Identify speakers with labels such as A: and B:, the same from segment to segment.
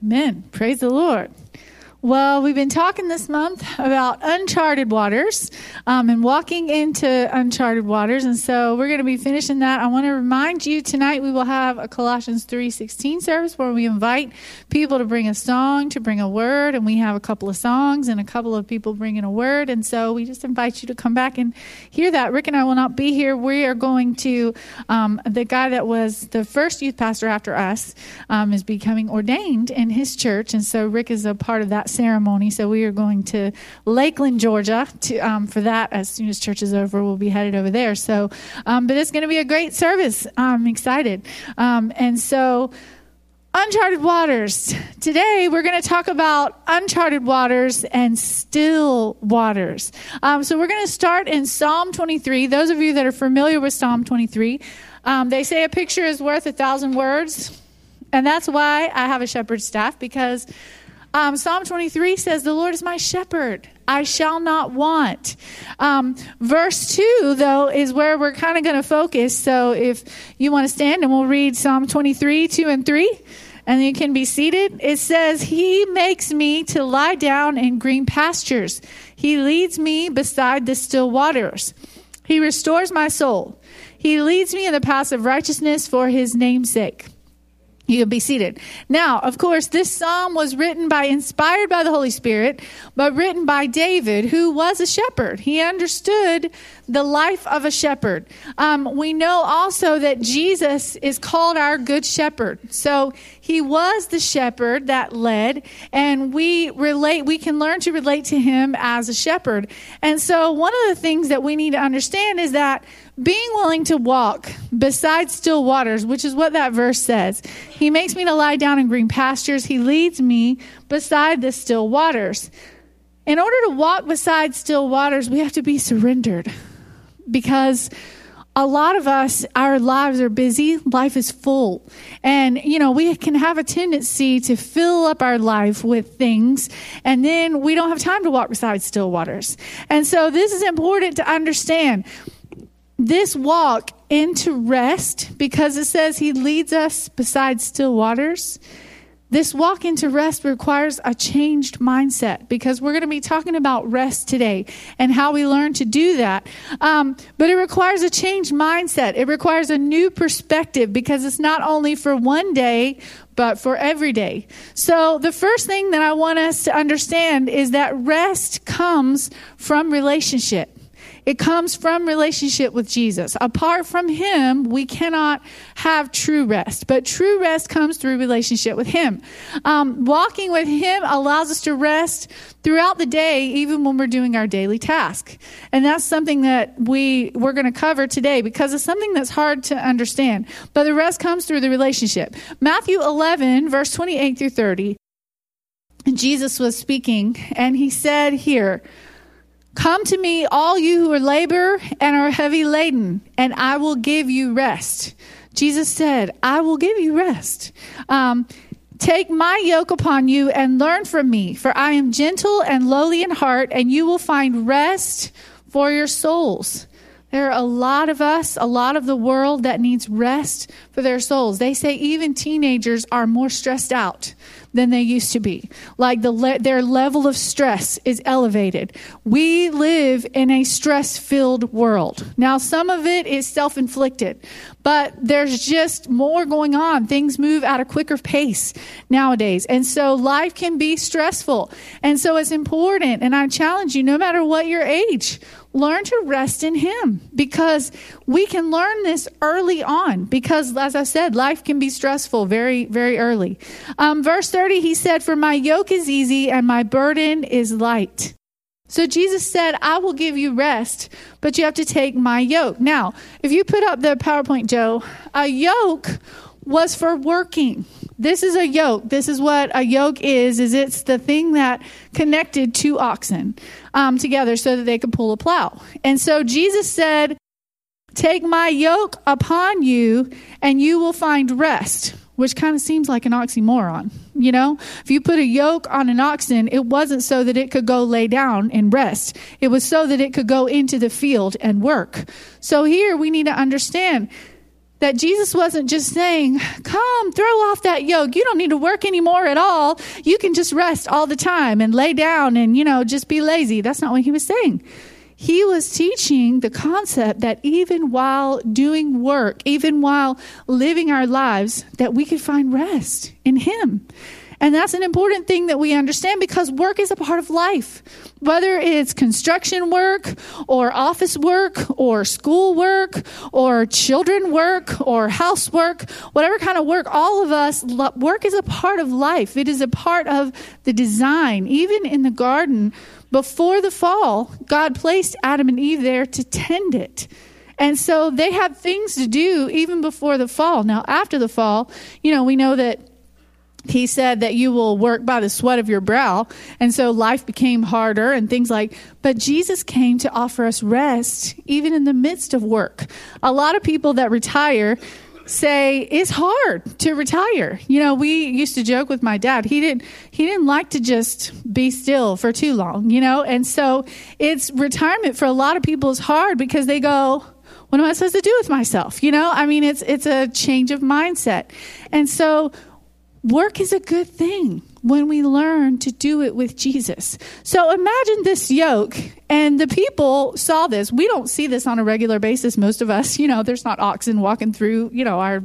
A: Amen. Praise the Lord. Well, we've been talking this month about uncharted waters and walking into uncharted waters. And so we're going to be finishing that. I want to remind you tonight we will have a Colossians 3:16 service where we invite people to bring a song, to bring a word. And we have a couple of songs and a couple of people bringing a word. And so we just invite you to come back and hear that. Rick and I will not be here. We are going to, the guy that was the first youth pastor after us is becoming ordained in his church. And so Rick is a part of that ceremony. So we are going to Lakeland, Georgia for that. As soon as church is over, we'll be headed over there. So, but it's going to be a great service. I'm excited. And so uncharted waters. Today, we're going to talk about uncharted waters and still waters. So we're going to start in Psalm 23. Those of you that are familiar with Psalm 23, they say a picture is worth 1,000 words. And that's why I have a shepherd staff, because Psalm 23 says, the Lord is my shepherd. I shall not want. Verse 2, though, is where we're kind of going to focus. So if you want to stand and we'll read Psalm 23, 2 and 3, and you can be seated. It says, He makes me to lie down in green pastures. He leads me beside the still waters. He restores my soul. He leads me in the paths of righteousness for His name's sake. You can be seated. Now, of course, this psalm was inspired by the Holy Spirit, but written by David, who was a shepherd. He understood the life of a shepherd. We know also that Jesus is called our good shepherd. So he was the shepherd that led, and we can learn to relate to him as a shepherd. And so one of the things that we need to understand is that being willing to walk beside still waters, which is what that verse says. He makes me to lie down in green pastures. He leads me beside the still waters. In order to walk beside still waters, we have to be surrendered, because a lot of us, our lives are busy. Life is full. And, we can have a tendency to fill up our life with things, and then we don't have time to walk beside still waters. And so this is important to understand. This walk into rest, because it says he leads us beside still waters. This walk into rest requires a changed mindset, because we're going to be talking about rest today and how we learn to do that. But it requires a changed mindset. It requires a new perspective, because it's not only for one day, but for every day. So the first thing that I want us to understand is that rest comes from relationship. It comes from relationship with Jesus. Apart from him, we cannot have true rest. But true rest comes through relationship with him. Walking with him allows us to rest throughout the day, even when we're doing our daily task. And that's something that we're going to cover today, because it's something that's hard to understand. But the rest comes through the relationship. Matthew 11, verse 28 through 30. Jesus was speaking, and he said here, Come to me, all you who are labor and are heavy laden, and I will give you rest. Jesus said, I will give you rest. Take my yoke upon you and learn from me, for I am gentle and lowly in heart, and you will find rest for your souls. There are a lot of us, a lot of the world that needs rest for their souls. They say even teenagers are more stressed out than they used to be. Like their level of stress is elevated. We live in a stress-filled world. Now, some of it is self-inflicted, but there's just more going on. Things move at a quicker pace nowadays. And so life can be stressful. And so it's important, and I challenge you, no matter what your age, learn to rest in him, because we can learn this early on, because as I said, life can be stressful very, very early. Verse 30, he said, for my yoke is easy and my burden is light. So Jesus said, I will give you rest, but you have to take my yoke. Now, if you put up the PowerPoint, Joe, a yoke was for working. This is a yoke. This is what a yoke is it's the thing that connected two oxen together so that they could pull a plow. And so Jesus said, take my yoke upon you and you will find rest, which kind of seems like an oxymoron. If you put a yoke on an oxen, it wasn't so that it could go lay down and rest. It was so that it could go into the field and work. So here we need to understand that Jesus wasn't just saying, come, throw off that yoke. You don't need to work anymore at all. You can just rest all the time and lay down and, just be lazy. That's not what he was saying. He was teaching the concept that even while doing work, even while living our lives, that we could find rest in him. And that's an important thing that we understand, because work is a part of life. Whether it's construction work or office work or school work or children work or housework, whatever kind of work, all of us, work is a part of life. It is a part of the design. Even in the garden, before the fall, God placed Adam and Eve there to tend it. And so they had things to do even before the fall. Now, after the fall, we know that he said that you will work by the sweat of your brow. And so life became harder and things but Jesus came to offer us rest even in the midst of work. A lot of people that retire say it's hard to retire. We used to joke with my dad. He didn't like to just be still for too long, and so it's retirement for a lot of people is hard because they go, what am I supposed to do with myself? It's a change of mindset. And so work is a good thing when we learn to do it with Jesus. So imagine this yoke, and the people saw this. We don't see this on a regular basis, most of us. There's not oxen walking through, our,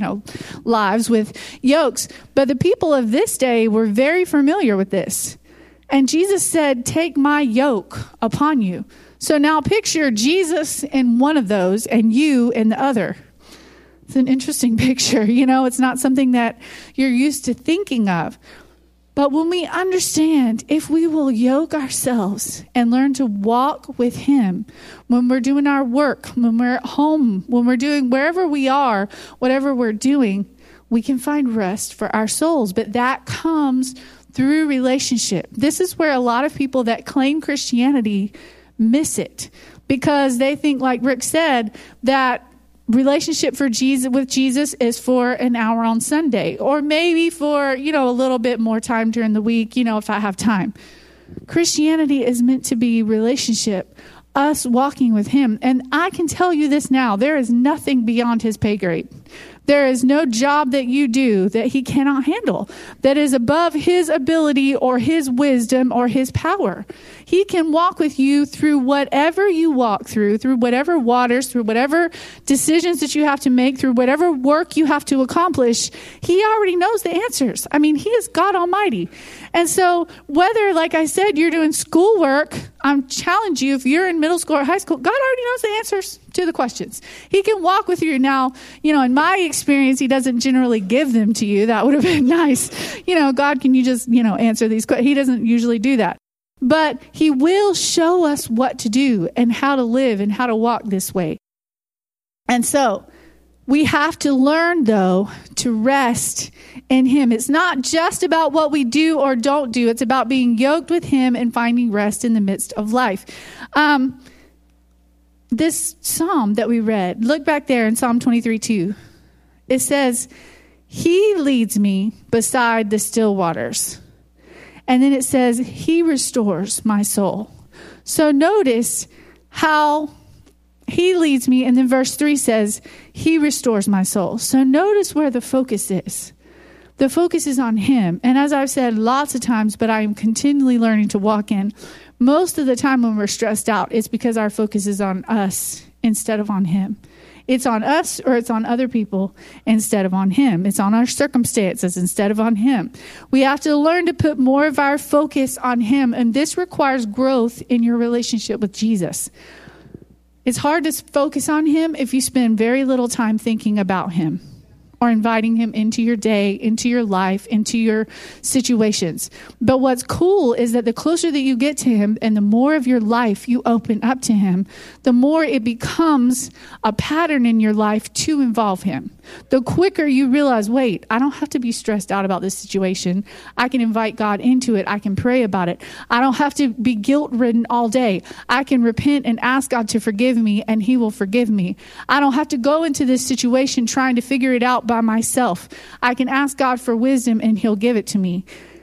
A: lives with yokes. But the people of this day were very familiar with this. And Jesus said, take my yoke upon you. So now picture Jesus in one of those and you in the other. It's an interesting picture. It's not something that you're used to thinking of. But when we understand, if we will yoke ourselves and learn to walk with him, when we're doing our work, when we're at home, when we're doing wherever we are, whatever we're doing, we can find rest for our souls. But that comes through relationship. This is where a lot of people that claim Christianity miss it, because they think, like Rick said, that relationship with Jesus is for an hour on Sunday, or maybe for, a little bit more time during the week, if I have time. Christianity is meant to be relationship, us walking with him. And I can tell you this now, there is nothing beyond his pay grade. There is no job that you do that he cannot handle, that is above his ability or his wisdom or his power. He can walk with you through whatever you walk through whatever waters, through whatever decisions that you have to make, through whatever work you have to accomplish. He already knows the answers. He is God Almighty. And so whether, like I said, you're doing schoolwork, I'm challenging you, if you're in middle school or high school, God already knows the answers to the questions. He can walk with you. Now, in my experience, he doesn't generally give them to you. That would have been nice. God, can you just, answer these questions? He doesn't usually do that. But he will show us what to do and how to live and how to walk this way. And so we have to learn, though, to rest in him. It's not just about what we do or don't do. It's about being yoked with him and finding rest in the midst of life. This psalm that we read, look back there in Psalm 23:2. It says, he leads me beside the still waters. And then it says, he restores my soul. So notice how he leads me. And then verse 3 says, he restores my soul. So notice where the focus is. The focus is on him. And as I've said lots of times, but I am continually learning to walk in, most of the time when we're stressed out, it's because our focus is on us instead of on him. It's on us or it's on other people instead of on him. It's on our circumstances instead of on him. We have to learn to put more of our focus on him. And this requires growth in your relationship with Jesus. It's hard to focus on him if you spend very little time thinking about him or inviting him into your day, into your life, into your situations. But what's cool is that the closer that you get to him and the more of your life you open up to him, the more it becomes a pattern in your life to involve him. The quicker you realize, wait, I don't have to be stressed out about this situation. I can invite God into it. I can pray about it. I don't have to be guilt-ridden all day. I can repent and ask God to forgive me, and he will forgive me. I don't have to go into this situation trying to figure it out by myself. I can ask God for wisdom, and he'll give it to me.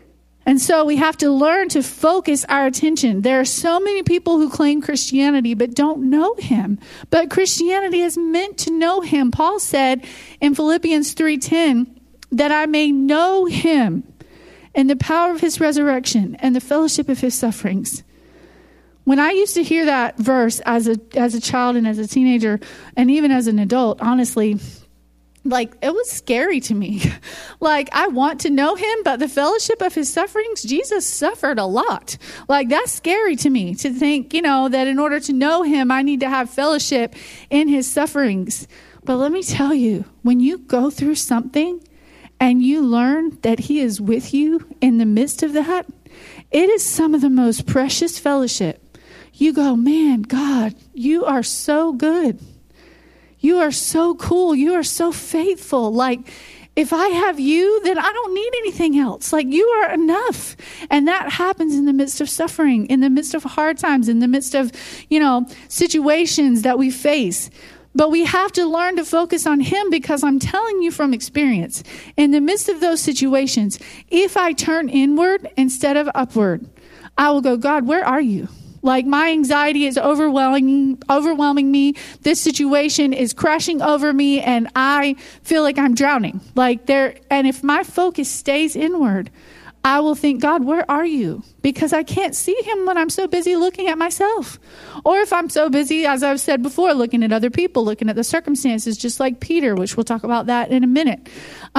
A: And so we have to learn to focus our attention. There are so many people who claim Christianity but don't know him. But Christianity is meant to know him. Paul said in Philippians 3:10 that I may know him and the power of his resurrection and the fellowship of his sufferings. When I used to hear that verse as a child and as a teenager and even as an adult, honestly, like, it was scary to me. Like, I want to know him, but the fellowship of his sufferings, Jesus suffered a lot. Like, that's scary to me to think, that in order to know him, I need to have fellowship in his sufferings. But let me tell you, when you go through something and you learn that he is with you in the midst of that, it is some of the most precious fellowship. You go, man, God, you are so good. You are so cool. You are so faithful. Like, if I have you, then I don't need anything else. Like, you are enough. And that happens in the midst of suffering, in the midst of hard times, in the midst of, situations that we face. But we have to learn to focus on him, because I'm telling you from experience, in the midst of those situations, if I turn inward instead of upward, I will go, God, where are you? Like, my anxiety is overwhelming me. This situation is crashing over me and I feel like I'm drowning. And if my focus stays inward, I will think, God, where are you? Because I can't see him when I'm so busy looking at myself. Or if I'm so busy, as I've said before, looking at other people, looking at the circumstances, just like Peter, which we'll talk about that in a minute.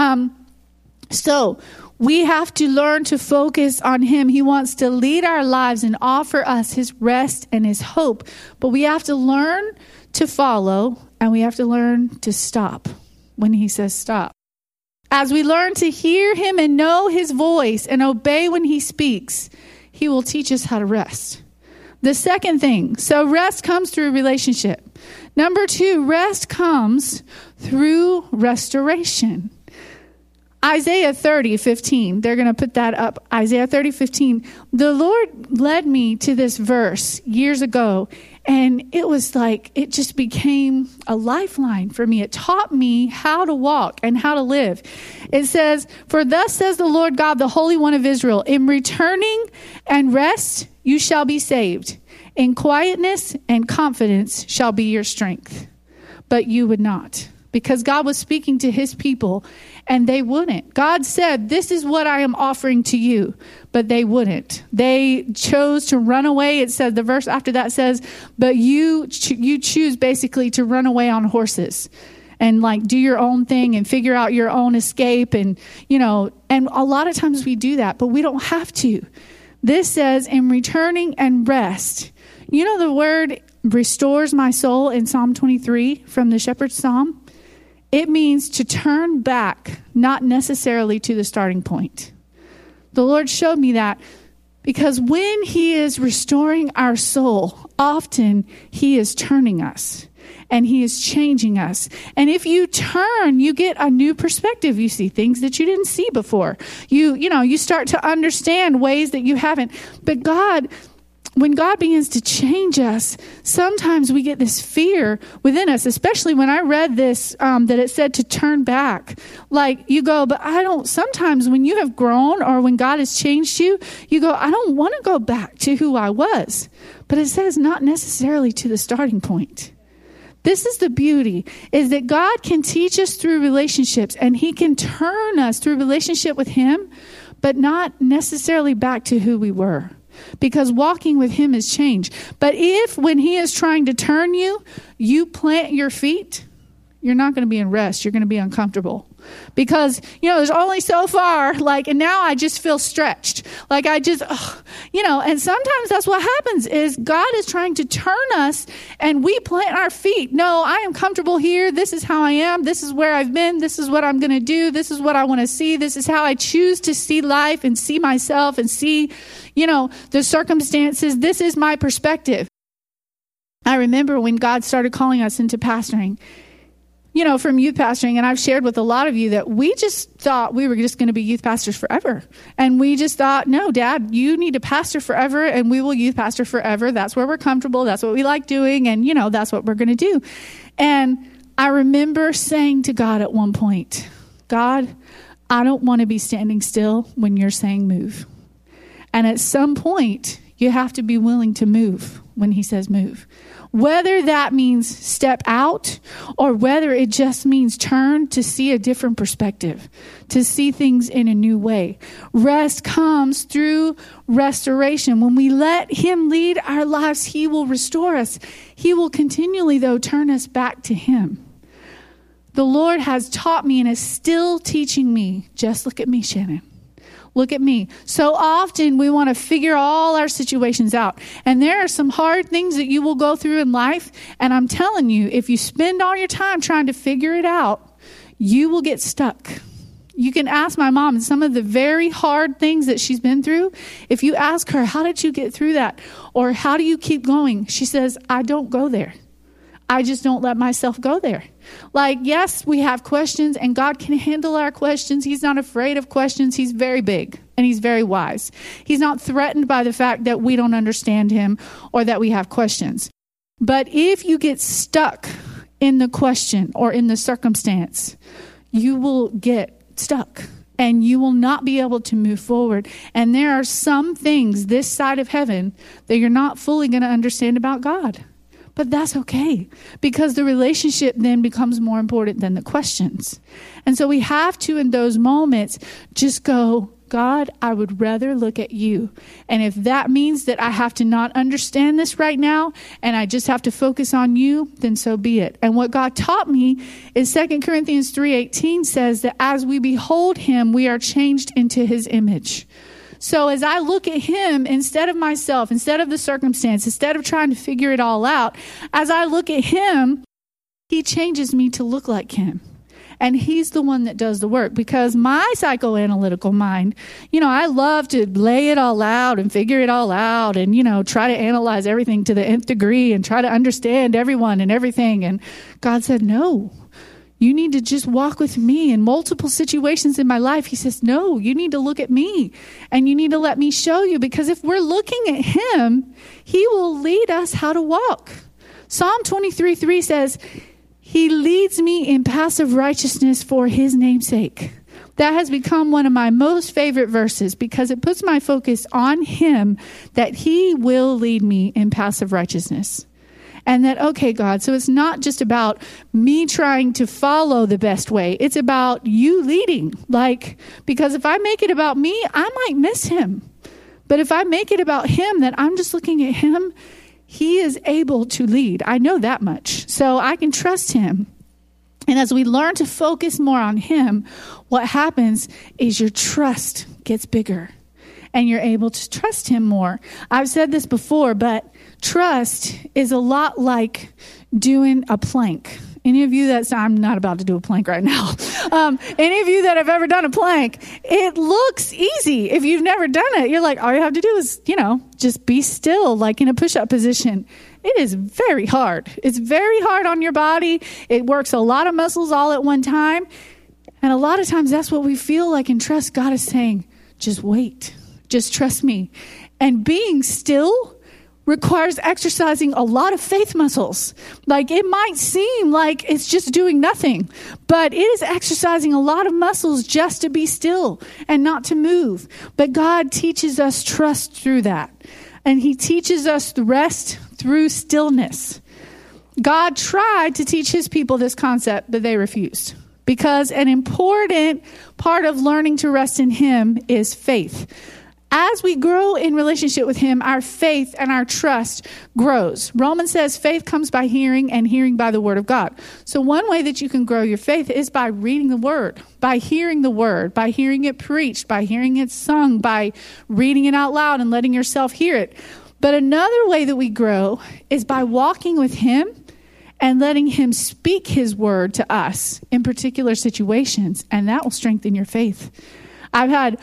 A: So we have to learn to focus on him. He wants to lead our lives and offer us his rest and his hope. But we have to learn to follow, and we have to learn to stop when he says stop. As we learn to hear him and know his voice and obey when he speaks, he will teach us how to rest. The second thing, so rest comes through relationship. Number 2, rest comes through restoration. Isaiah 30:15. They're going to put that up. Isaiah 30:15. The Lord led me to this verse years ago, and it was like, it just became a lifeline for me. It taught me how to walk and how to live. It says, for thus says the Lord God, the Holy One of Israel, in returning and rest, you shall be saved. In quietness and confidence shall be your strength. But you would not. Because God was speaking to his people and they wouldn't. God said, this is what I am offering to you, but they wouldn't. They chose to run away. It said, the verse after that says, but you choose basically to run away on horses and do your own thing and figure out your own escape. And, and a lot of times we do that, but we don't have to. This says, in returning and rest. The word restores my soul in Psalm 23 from the Shepherd's Psalm. It means to turn back, not necessarily to the starting point. The Lord showed me that because when he is restoring our soul, often he is turning us and he is changing us. And if you turn, you get a new perspective. You see things that you didn't see before. You start to understand ways that you haven't. But when God begins to change us, sometimes we get this fear within us, especially when I read this, that it said to turn back. You go, but sometimes when you have grown or when God has changed you, you go, I don't want to go back to who I was. But it says not necessarily to the starting point. This is the beauty, is that God can teach us through relationships and he can turn us through relationship with him, but not necessarily back to who we were. Because walking with him is change. But if when he is trying to turn you, you plant your feet, you're not going to be in rest. You're going to be uncomfortable. Because, there's only so far, and now I just feel stretched. And sometimes that's what happens is God is trying to turn us and we plant our feet. No, I am comfortable here. This is how I am. This is where I've been. This is what I'm going to do. This is what I want to see. This is how I choose to see life and see myself and see, the circumstances. This is my perspective. I remember when God started calling us into pastoring, from youth pastoring, and I've shared with a lot of you that we just thought we were just going to be youth pastors forever. And we just thought, no, Dad, you need to pastor forever and we will youth pastor forever. That's where we're comfortable. That's what we like doing. And, that's what we're going to do. And I remember saying to God at one point, God, I don't want to be standing still when you're saying move. And at some point, you have to be willing to move when he says move. Whether that means step out or whether it just means turn to see a different perspective, to see things in a new way. Rest comes through restoration. When we let him lead our lives, he will restore us. He will continually, though, turn us back to him. The Lord has taught me and is still teaching me. Just look at me, Shannon. Look at me. So often we want to figure all our situations out. And there are some hard things that you will go through in life. And I'm telling you, if you spend all your time trying to figure it out, you will get stuck. You can ask my mom and some of the very hard things that she's been through. If you ask her, how did you get through that? Or how do you keep going? She says, I don't go there. I just don't let myself go there. Like, yes, we have questions and God can handle our questions. He's not afraid of questions. He's very big and he's very wise. He's not threatened by the fact that we don't understand him or that we have questions. But if you get stuck in the question or in the circumstance, you will get stuck and you will not be able to move forward. And there are some things this side of heaven that you're not fully going to understand about God. But that's okay, because the relationship then becomes more important than the questions. And so we have to, in those moments, just go, God, I would rather look at you. And if that means that I have to not understand this right now, and I just have to focus on you, then so be it. And what God taught me is 2 Corinthians 3:18 says that as we behold him, we are changed into his image. So as I look at him, instead of myself, instead of the circumstance, instead of trying to figure it all out, as I look at him, he changes me to look like him. And he's the one that does the work, because my psychoanalytical mind, I love to lay it all out and figure it all out and, try to analyze everything to the nth degree and try to understand everyone and everything. And God said, no. You need to just walk with me in multiple situations in my life. He says, no, you need to look at me and you need to let me show you, because if we're looking at him, he will lead us how to walk. Psalm 23:3 says, he leads me in paths of righteousness for his name's sake. That has become one of my most favorite verses because it puts my focus on him, that he will lead me in paths of righteousness. And that, okay, God, so it's not just about me trying to follow the best way. It's about you leading. Because if I make it about me, I might miss him. But if I make it about him, that I'm just looking at him, he is able to lead. I know that much. So I can trust him. And as we learn to focus more on him, what happens is your trust gets bigger and you're able to trust him more. I've said this before, but trust is a lot like doing a plank. Any of you I'm not about to do a plank right now. Any of you that have ever done a plank, it looks easy. If you've never done it, you're like, all you have to do is, just be still, like in a push-up position. It is very hard. It's very hard on your body. It works a lot of muscles all at one time. And a lot of times that's what we feel like in trust. God is saying, just wait. Just trust me. And being still requires exercising a lot of faith muscles. It might seem like it's just doing nothing, but it is exercising a lot of muscles just to be still and not to move. But God teaches us trust through that. And he teaches us the rest through stillness. God tried to teach his people this concept, but they refused. Because an important part of learning to rest in him is faith. As we grow in relationship with him, our faith and our trust grows. Romans says faith comes by hearing and hearing by the word of God. So one way that you can grow your faith is by reading the word, by hearing the word, by hearing it preached, by hearing it sung, by reading it out loud and letting yourself hear it. But another way that we grow is by walking with him and letting him speak his word to us in particular situations, and that will strengthen your faith. I've had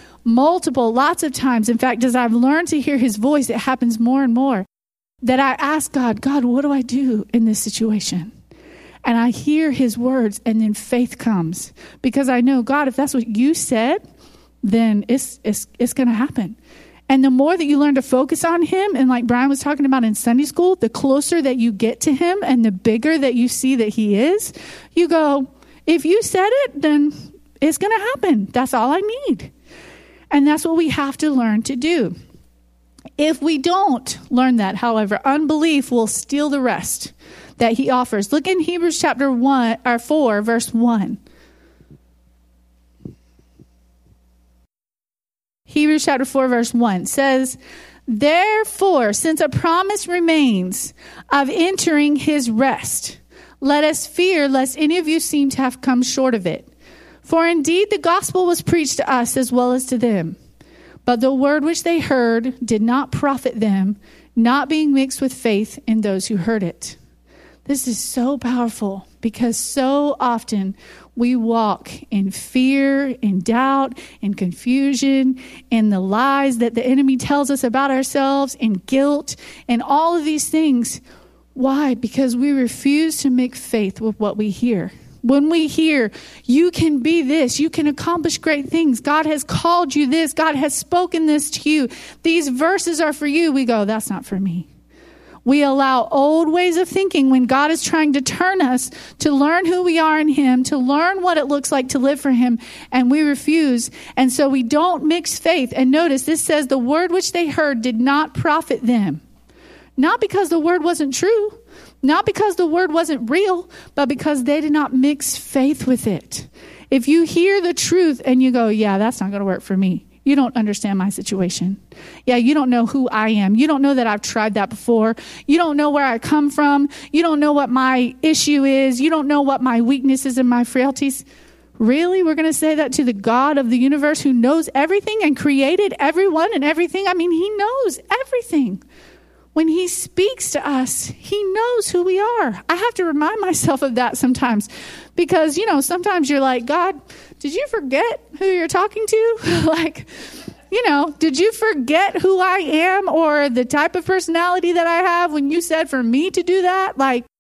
A: lots of times, in fact, as I've learned to hear his voice, it happens more and more, that I ask God, what do I do in this situation? And I hear his words, and then faith comes. Because I know, God, if that's what you said, then it's going to happen. And the more that you learn to focus on him, and like Brian was talking about in Sunday school, the closer that you get to him and the bigger that you see that he is, you go, if you said it, then it's going to happen. That's all I need. And that's what we have to learn to do. If we don't learn that, however, unbelief will steal the rest that he offers. Look in Hebrews chapter 4, verse 1. Hebrews chapter 4, verse 1 says, therefore, since a promise remains of entering his rest, let us fear lest any of you seem to have come short of it. For indeed the gospel was preached to us as well as to them. But the word which they heard did not profit them, not being mixed with faith in those who heard it. This is so powerful because so often we walk in fear, in doubt, in confusion, in the lies that the enemy tells us about ourselves, in guilt, and all of these things. Why? Because we refuse to mix faith with what we hear. When we hear, you can be this, you can accomplish great things. God has called you this. God has spoken this to you. These verses are for you. We go, that's not for me. We allow old ways of thinking when God is trying to turn us to learn who we are in him, to learn what it looks like to live for him, and we refuse. And so we don't mix faith. And notice this says the word which they heard did not profit them. Not because the word wasn't true, not because the word wasn't real, but because they did not mix faith with it. If you hear the truth and you go, yeah, that's not going to work for me. You don't understand my situation. Yeah, you don't know who I am. You don't know that I've tried that before. You don't know where I come from. You don't know what my issue is. You don't know what my weaknesses and my frailties. Really? We're going to say that to the God of the universe who knows everything and created everyone and everything? I mean, he knows everything. When he speaks to us, he knows who we are. I have to remind myself of that sometimes because, sometimes you're like, God, did you forget who you're talking to? Did you forget who I am or the type of personality that I have when you said for me to do that?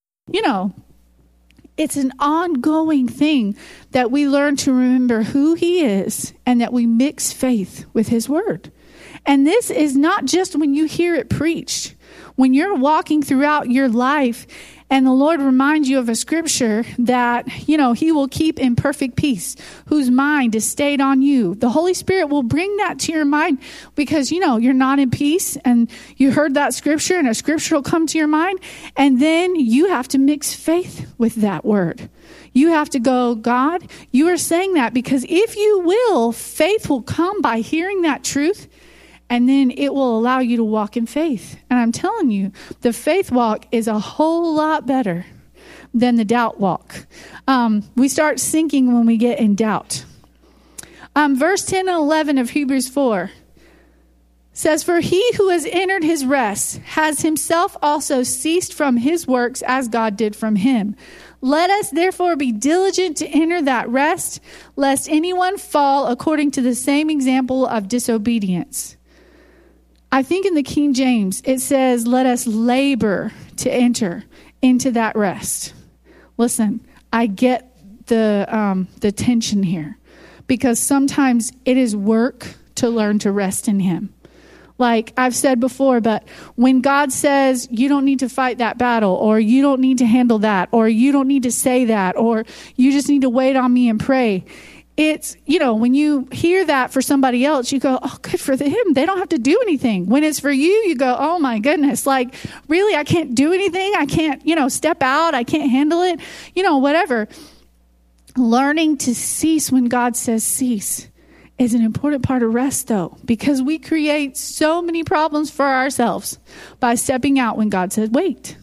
A: It's an ongoing thing that we learn to remember who he is and that we mix faith with his word. And this is not just when you hear it preached. When you're walking throughout your life and the Lord reminds you of a scripture that, he will keep in perfect peace, whose mind is stayed on you. The Holy Spirit will bring that to your mind because, you're not in peace and you heard that scripture and a scripture will come to your mind. And then you have to mix faith with that word. You have to go, God, you are saying that because if you will, faith will come by hearing that truth. And then it will allow you to walk in faith. And I'm telling you, the faith walk is a whole lot better than the doubt walk. We start sinking when we get in doubt. Verse 10 and 11 of Hebrews 4 says, for he who has entered his rest has himself also ceased from his works as God did from him. Let us therefore be diligent to enter that rest, lest anyone fall according to the same example of disobedience. I think in the King James, it says, let us labor to enter into that rest. Listen, I get the tension here because sometimes it is work to learn to rest in him. Like I've said before, but when God says you don't need to fight that battle or you don't need to handle that or you don't need to say that or you just need to wait on me and pray. It's, when you hear that for somebody else, you go, oh, good for them. They don't have to do anything. When it's for you, you go, oh my goodness, really, I can't do anything. I can't, step out. I can't handle it, whatever. Learning to cease when God says cease is an important part of rest though, because we create so many problems for ourselves by stepping out when God says, wait.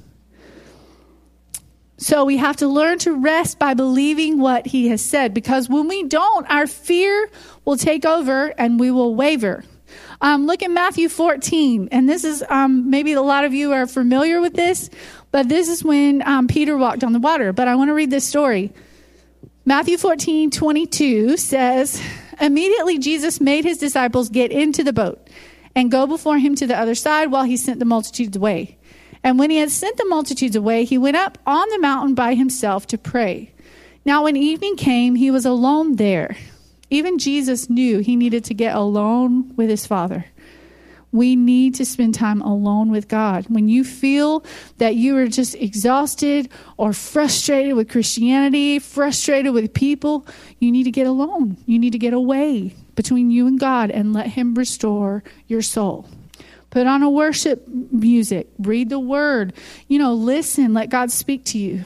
A: So we have to learn to rest by believing what he has said, because when we don't, our fear will take over and we will waver. Look at Matthew 14. And this is, maybe a lot of you are familiar with this, but this is when Peter walked on the water. But I want to read this story. Matthew 14:22 says, immediately Jesus made his disciples get into the boat and go before him to the other side while he sent the multitudes away. And when he had sent the multitudes away, he went up on the mountain by himself to pray. Now when evening came, he was alone there. Even Jesus knew he needed to get alone with his Father. We need to spend time alone with God. When you feel that you are just exhausted or frustrated with Christianity, frustrated with people, you need to get alone. You need to get away between you and God and let him restore your soul. Put on a worship music. Read the word. Listen. Let God speak to you.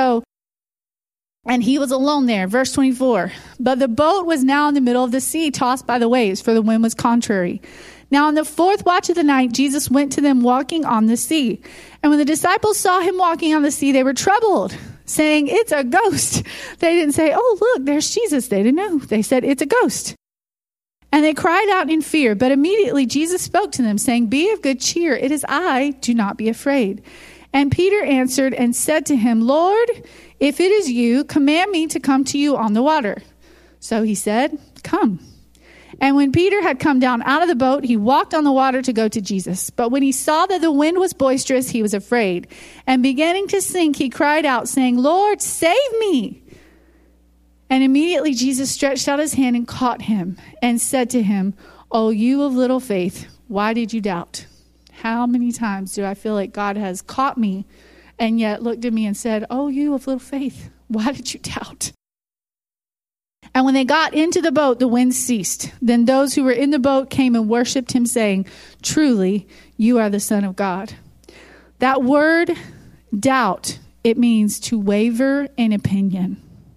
A: And he was alone there. Verse 24. But the boat was now in the middle of the sea, tossed by the waves, for the wind was contrary. Now on the fourth watch of the night, Jesus went to them walking on the sea. And when the disciples saw him walking on the sea, they were troubled, saying, "It's a ghost." They didn't say, "Oh, look, there's Jesus." They didn't know. They said, "It's a ghost." And they cried out in fear. But immediately Jesus spoke to them, saying, "Be of good cheer. It is I. Do not be afraid." And Peter answered and said to him, "Lord, if it is you, command me to come to you on the water." So he said, "Come." And when Peter had come down out of the boat, he walked on the water to go to Jesus. But when he saw that the wind was boisterous, he was afraid. And beginning to sink, he cried out, saying, "Lord, save me." And immediately Jesus stretched out his hand and caught him and said to him, "O you of little faith, why did you doubt?" How many times do I feel like God has caught me and yet looked at me and said, "Oh, you of little faith, why did you doubt?" And when they got into the boat, the wind ceased. Then those who were in the boat came and worshipped him, saying, "Truly, you are the Son of God." That word, doubt, it means to waver in opinion.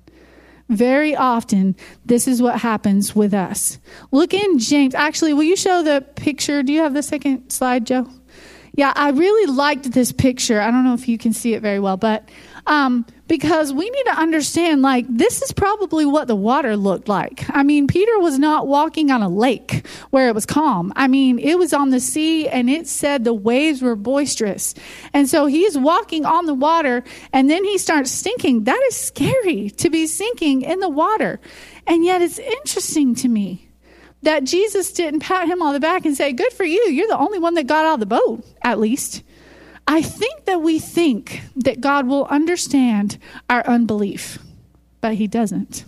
A: Very often, this is what happens with us. Look in James. Actually, will you show the picture? Do you have the second slide, Joe? Yeah, I really liked this picture. I don't know if you can see it very well, but because we need to understand, this is probably what the water looked like. I mean, Peter was not walking on a lake where it was calm. I mean, it was on the sea, and it said the waves were boisterous. And so he's walking on the water, and then he starts sinking. That is scary, to be sinking in the water. And yet it's interesting to me that Jesus didn't pat him on the back and say, "Good for you. You're the only one that got out of the boat, at least." I think that we think that God will understand our unbelief, but he doesn't.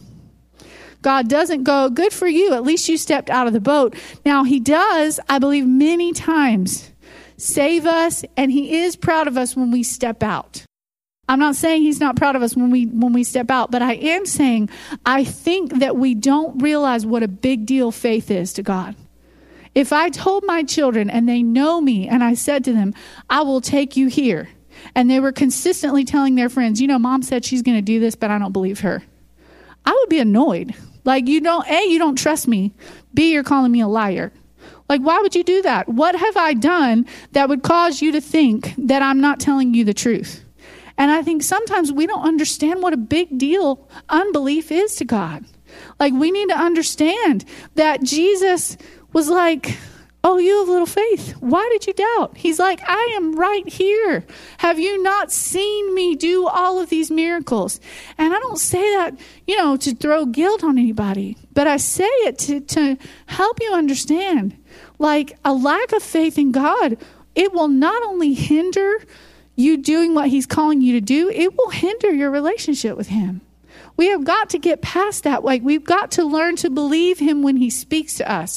A: God doesn't go, "Good for you. At least you stepped out of the boat." Now, he does, I believe, many times save us, and he is proud of us when we step out. I'm not saying he's not proud of us when we step out, but I am saying I think that we don't realize what a big deal faith is to God. If I told my children and they know me and I said to them, "I will take you here," and they were consistently telling their friends, "Mom said she's going to do this, but I don't believe her," I would be annoyed. You don't trust me. B, you're calling me a liar. Why would you do that? What have I done that would cause you to think that I'm not telling you the truth? And I think sometimes we don't understand what a big deal unbelief is to God. We need to understand that Jesus was like, "Oh, you of little faith, why did you doubt?" He's like, "I am right here. Have you not seen me do all of these miracles?" And I don't say that, to throw guilt on anybody, but I say it to help you understand, a lack of faith in God, it will not only hinder you doing what he's calling you to do, it will hinder your relationship with him. We have got to get past that. We've got to learn to believe him when he speaks to us.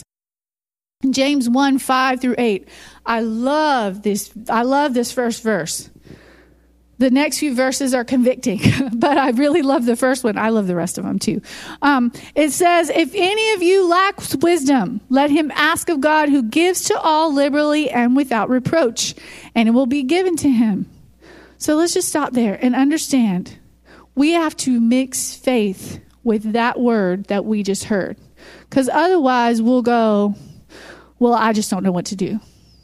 A: James 1:5-8. I love this first verse. The next few verses are convicting, but I really love the first one. I love the rest of them too. It says, "If any of you lacks wisdom, let him ask of God, who gives to all liberally and without reproach, and it will be given to him." So let's just stop there and understand. We have to mix faith with that word that we just heard, because otherwise we'll go, "Well, I just don't know what to do."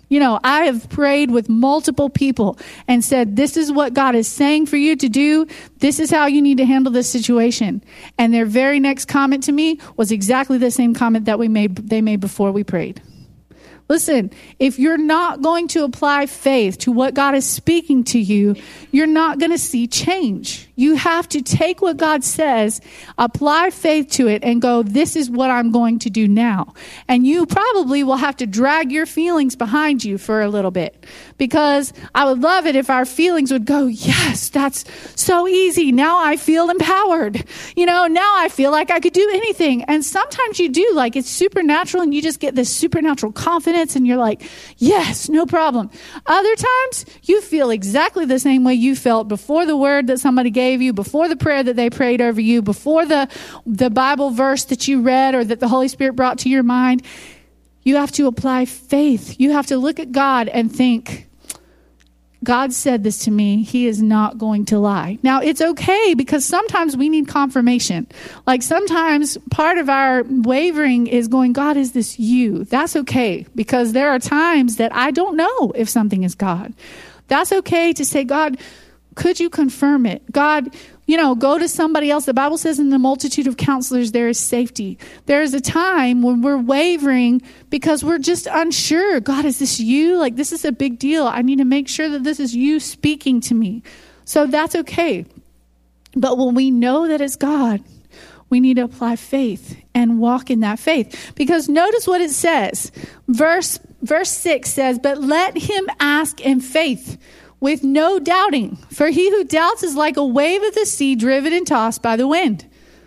A: I have prayed with multiple people and said, "This is what God is saying for you to do. This is how you need to handle this situation." And their very next comment to me was exactly the same comment that they made before we prayed. Listen, if you're not going to apply faith to what God is speaking to you, you're not going to see change. You have to take what God says, apply faith to it, and go, "This is what I'm going to do now." And you probably will have to drag your feelings behind you for a little bit, because I would love it if our feelings would go, "Yes, that's so easy. Now I feel empowered. Now I feel like I could do anything." And sometimes you do, it's supernatural, and you just get this supernatural confidence, and you're like, "Yes, no problem." Other times you feel exactly the same way you felt before the word that somebody gave you, before the prayer that they prayed over you, before the Bible verse that you read or that the Holy Spirit brought to your mind. You have to apply faith. You have to look at God and think, God said this to me. He is not going to lie. Now, it's okay because sometimes we need confirmation. Like sometimes part of our wavering is going, God, is this you? That's okay because there are times that I don't know if something is God. That's okay to say, God, could you confirm it? God, go to somebody else. The Bible says in the multitude of counselors, there is safety. There is a time when we're wavering because we're just unsure. God, is this you? Like, this is a big deal. I need to make sure that this is you speaking to me. So that's okay. But when we know that it's God, we need to apply faith and walk in that faith. Because notice what it says. Verse 6 says, but let him ask in faith, with no doubting. For he who doubts is like a wave of the sea driven and tossed by the wind.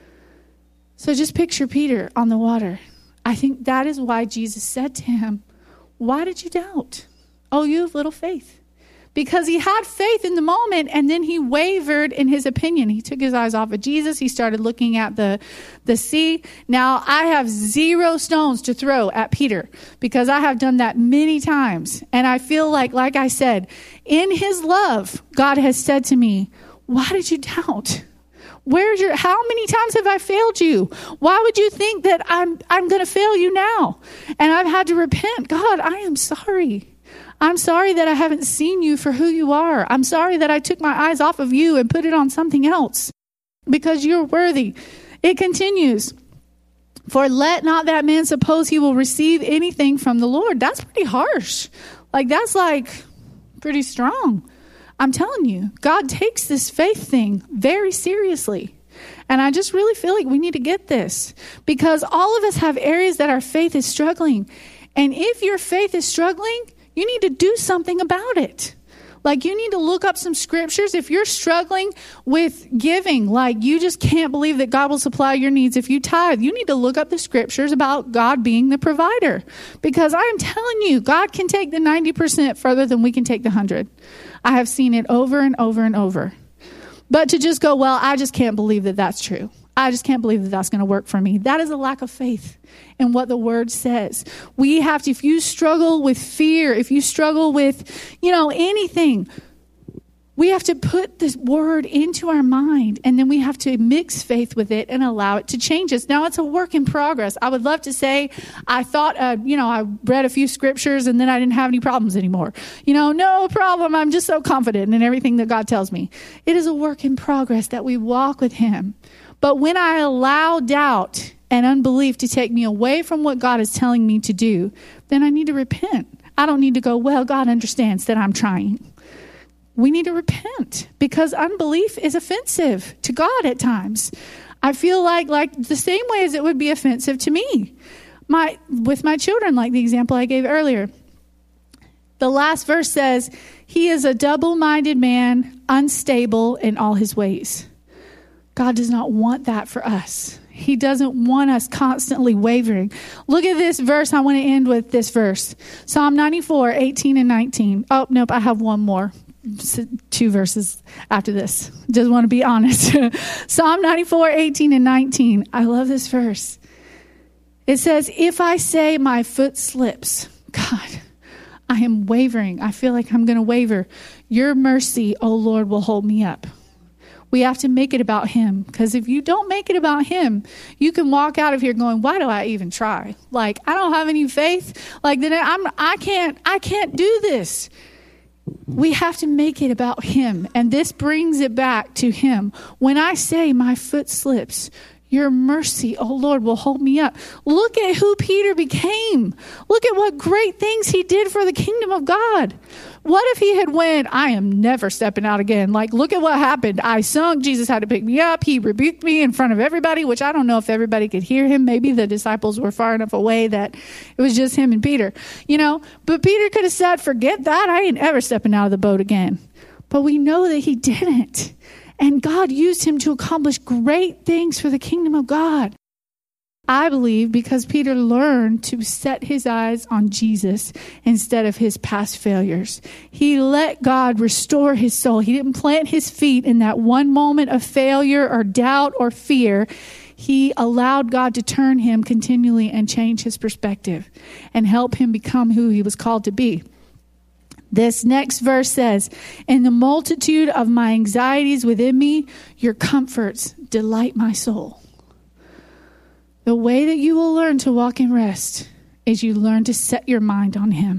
A: So just picture Peter on the water. I think that is why Jesus said to him, why did you doubt? Oh, you have little faith. Because he had faith in the moment and then he wavered in his opinion. He took his eyes off of Jesus. He started looking at the sea. Now, I have 0 stones to throw at Peter because I have done that many times. And I feel like I said, in his love, God has said to me, why did you doubt? How many times have I failed you? Why would you think that I'm going to fail you now? And I've had to repent. God, I am sorry. I'm sorry that I haven't seen you for who you are. I'm sorry that I took my eyes off of you and put it on something else because you're worthy. It continues. For let not that man suppose he will receive anything from the Lord. That's pretty harsh. That's pretty strong. I'm telling you, God takes this faith thing very seriously. And I just really feel like we need to get this because all of us have areas that our faith is struggling. And if your faith is struggling, you need to do something about it. You need to look up some scriptures. If you're struggling with giving, you just can't believe that God will supply your needs if you tithe, you need to look up the scriptures about God being the provider. Because I am telling you, God can take the 90% further than we can take the 100. I have seen it over and over and over. But to just go, well, I just can't believe that that's true. I just can't believe that that's going to work for me. That is a lack of faith in what the word says. We have to, if you struggle with fear, if you struggle with, anything, we have to put this word into our mind and then we have to mix faith with it and allow it to change us. Now it's a work in progress. I would love to say, I thought, I read a few scriptures and then I didn't have any problems anymore. No problem. I'm just so confident in everything that God tells me. It is a work in progress that we walk with him. But when I allow doubt and unbelief to take me away from what God is telling me to do, then I need to repent. I don't need to go, well, God understands that I'm trying. We need to repent because unbelief is offensive to God at times. I feel like the same way as it would be offensive to me. With my children, like the example I gave earlier. The last verse says, he is a double-minded man, unstable in all his ways. God does not want that for us. He doesn't want us constantly wavering. Look at this verse. I want to end with this verse. Psalm 94, 18 and 19. Oh, nope, I have one more. 2 verses after this. Just want to be honest. Psalm 94, 18 and 19. I love this verse. It says, if I say my foot slips, God, I am wavering. I feel like I'm going to waver. Your mercy, O Lord, will hold me up. We have to make it about him because if you don't make it about him, you can walk out of here going, why do I even try? I don't have any faith. Then I can't do this. We have to make it about him. And this brings it back to him. When I say my foot slips, your mercy, oh Lord, will hold me up. Look at who Peter became. Look at what great things he did for the kingdom of God. What if he had went, I am never stepping out again. Look at what happened. I sunk. Jesus had to pick me up. He rebuked me in front of everybody, which I don't know if everybody could hear him. Maybe the disciples were far enough away that it was just him and Peter, But Peter could have said, forget that. I ain't ever stepping out of the boat again. But we know that he didn't. And God used him to accomplish great things for the kingdom of God. I believe because Peter learned to set his eyes on Jesus instead of his past failures. He let God restore his soul. He didn't plant his feet in that one moment of failure or doubt or fear. he allowed God to turn him continually and change his perspective and help him become who he was called to be. This next verse says, in the multitude of my anxieties within me, your comforts delight my soul. The way that you will learn to walk in rest is you learn to set your mind on him.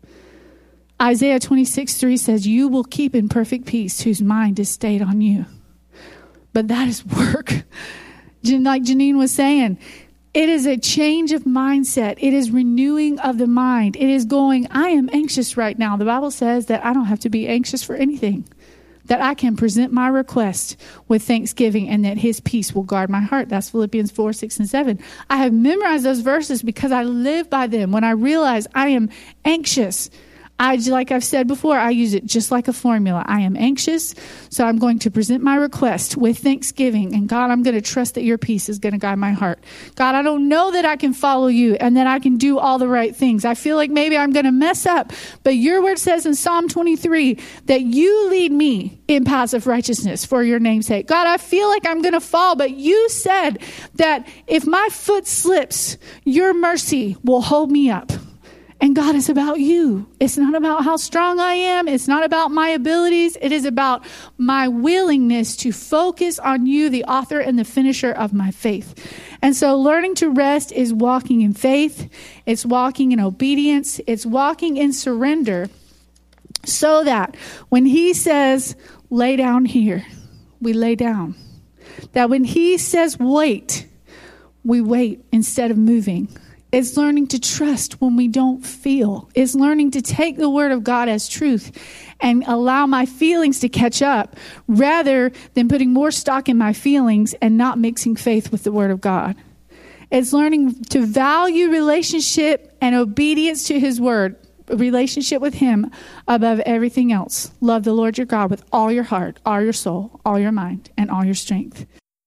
A: Isaiah 26:3 says, you will keep in perfect peace whose mind is stayed on you. But that is work. Like Janine was saying, it is a change of mindset. It is renewing of the mind. It is going, I am anxious right now. The Bible says that I don't have to be anxious for anything, that I can present my request with thanksgiving and that his peace will guard my heart. That's Philippians 4:6-7. I have memorized those verses because I live by them. When I realize I am anxious, like I've said before, I use it just like a formula. I am anxious, so I'm going to present my request with thanksgiving. And God, I'm going to trust that your peace is going to guide my heart. God, I don't know that I can follow you and that I can do all the right things. I feel like maybe I'm going to mess up. But your word says in Psalm 23 that you lead me in paths of righteousness for your name's sake. God, I feel like I'm going to fall, but you said that if my foot slips, your mercy will hold me up. And God, is about you. It's not about how strong I am. It's not about my abilities. It is about my willingness to focus on you, the author and the finisher of my faith. And so learning to rest is walking in faith. It's walking in obedience. It's walking in surrender so that when he says, lay down here, we lay down. That when he says, wait, we wait instead of moving. It's learning to trust when we don't feel. It's learning to take the word of God as truth and allow my feelings to catch up rather than putting more stock in my feelings and not mixing faith with the word of God. It's learning to value relationship and obedience to his word, a relationship with him above everything else. Love the Lord your God with all your heart, all your soul, all your mind, and all your strength.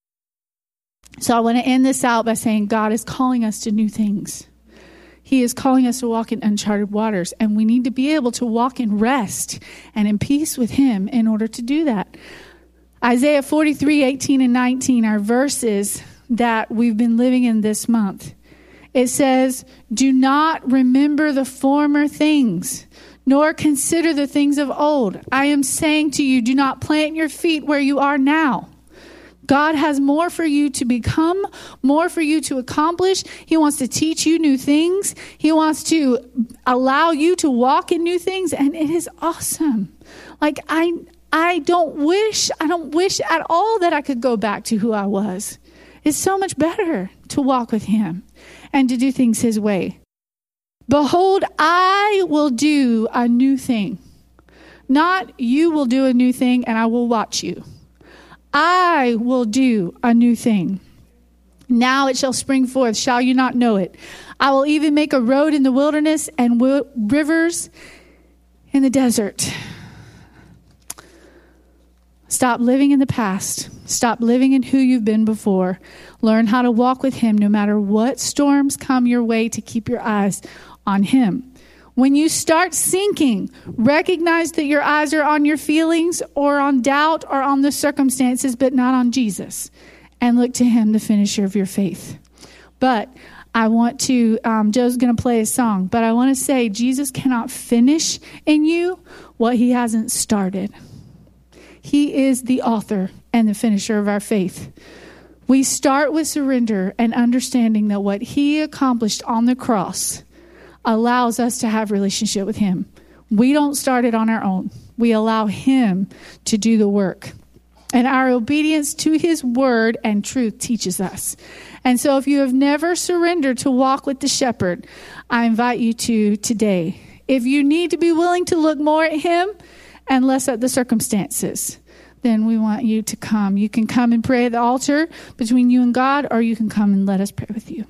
A: So I want to end this out by saying God is calling us to new things. He is calling us to walk in uncharted waters, and we need to be able to walk in rest and in peace with him in order to do that. Isaiah 43:18-19 are verses that we've been living in this month. It says, do not remember the former things, nor consider the things of old. I am saying to you, do not plant your feet where you are now. God has more for you to become, more for you to accomplish. He wants to teach you new things. He wants to allow you to walk in new things, and it is awesome. Like I don't wish at all that I could go back to who I was. It's so much better to walk with him and to do things his way. Behold, I will do a new thing. Not you will do a new thing and I will watch you. I will do a new thing. Now it shall spring forth. Shall you not know it? I will even make a road in the wilderness and rivers in the desert. Stop living in the past. Stop living in who you've been before. Learn how to walk with him no matter what storms come your way, to keep your eyes on him. When you start sinking, recognize that your eyes are on your feelings or on doubt or on the circumstances, but not on Jesus. And look to him, the finisher of your faith. But I want to, Joe's going to play a song, but I want to say Jesus cannot finish in you what he hasn't started. He is the author and the finisher of our faith. We start with surrender and understanding that what he accomplished on the cross allows us to have relationship with him. We don't start it on our own. We allow him to do the work. And our obedience to his word and truth teaches us. And so if you have never surrendered to walk with the shepherd, I invite you to today. If you need to be willing to look more at him and less at the circumstances, then we want you to come. You can come and pray at the altar between you and God, or you can come and let us pray with you.